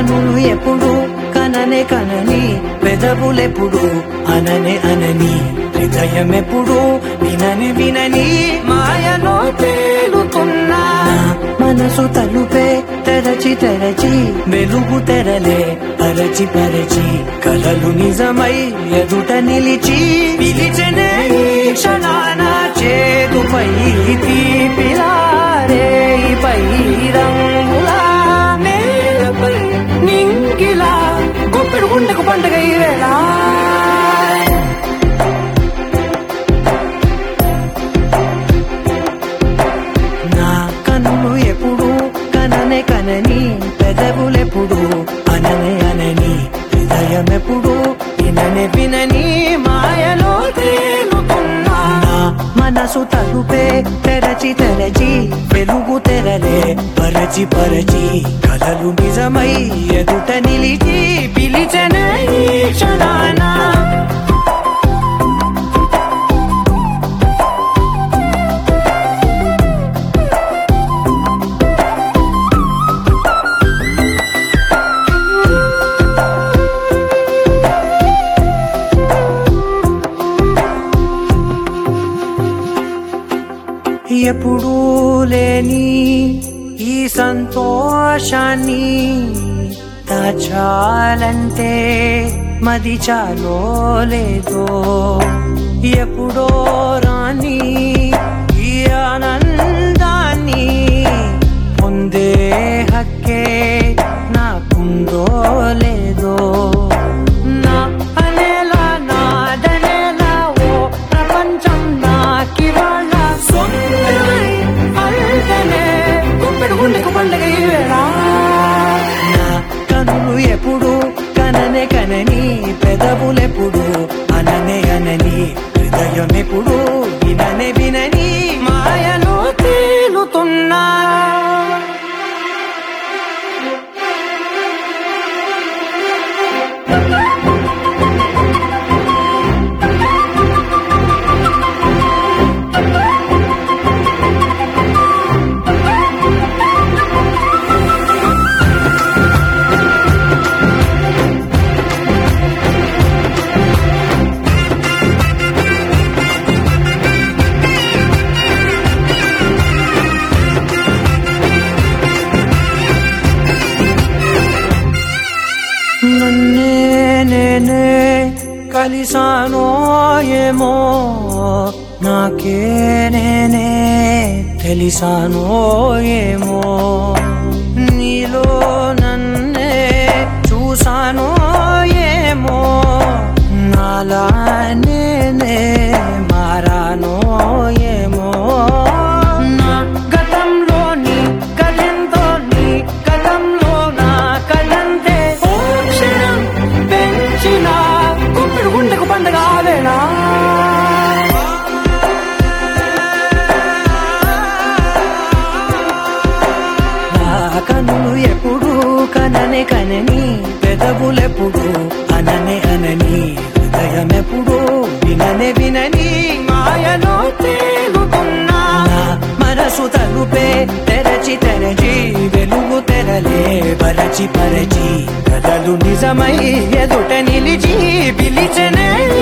కనులు ఎప్పుడు కననే కనని, పెదవులెప్పుడు అననే అనని, హృదయం ఎప్పుడు వినని వినని మాయలో తేలుతున్నా. మనసు తలుపే తెరచి తెరచి, వెలుగు తెరలే పరచి పరచి, కలలు నిజమై ఎదుట నిలిచి పిలిచెనే ఈ క్షణాన చేదుపై తీపిలారే పై రంగులా నేలపై నింగిలా గుప్పెడు గుండెకు పండుగ ఈ వేళ. నా కన్నులు ఎప్పుడు కననే కనని, పెదవులెప్పుడు అననే అనని, హృదయం ఎప్పుడు విననే వినని మాయలో తేలుతున్నా. నా మనసు తలుపే తెరచి తెరచి, వెలుగు తెరలే పరచి పరచి, కలలు నిజమై ఎదుట నిలిచి పిలిచెనే ఈ క్షణాన. ఎప్పుడూ లేని ఈ సంతోషాన్ని దాచాలంటే మది చాలో లేదో, ఎప్పుడో రాని ఈ ఆనందాన్ని పొందే హక్కే నాకుందో లేదో. నా అనేలా నాదనేలా ఓ ప్రపంచం నాకివాళ సొంతమై అల్దనే గుప్పెడు గుండెకు పండుగ ఈ వేళ. నా కనులు ఎప్పుడు కననే కనని, పెదవులెప్పుడు అననే అనని, హృదయం ఎప్పుడు విననే వినని మాయలో తేలుతున్నా. నన్నే నేనే కలిసానో ఏమో, నాకే నేనే తెలిసానో ఏమో, నీలో నన్నే చూసానో ఏమో, నాలా నేనే మారానో ఏమో. నా గతంలోని గతంతో నీ గతంలో నా కదంతే ఓ క్షణం పెంచిన గుప్పెడు గుండెకు పండుగ వేళ. నా కనులు ఎప్పుడు కననే కనని, పెదవులెప్పుడు అననే అనని, హృదయం ఎప్పుడు విననే వినని మాయలో తేలుతున్నా. నా మనసు తలుపే తెరచి తెరచి, వెలుగు తెరలే పరచి పరచి, కలలు నిజమై ఎదుట నిలిచి పిలిచెనే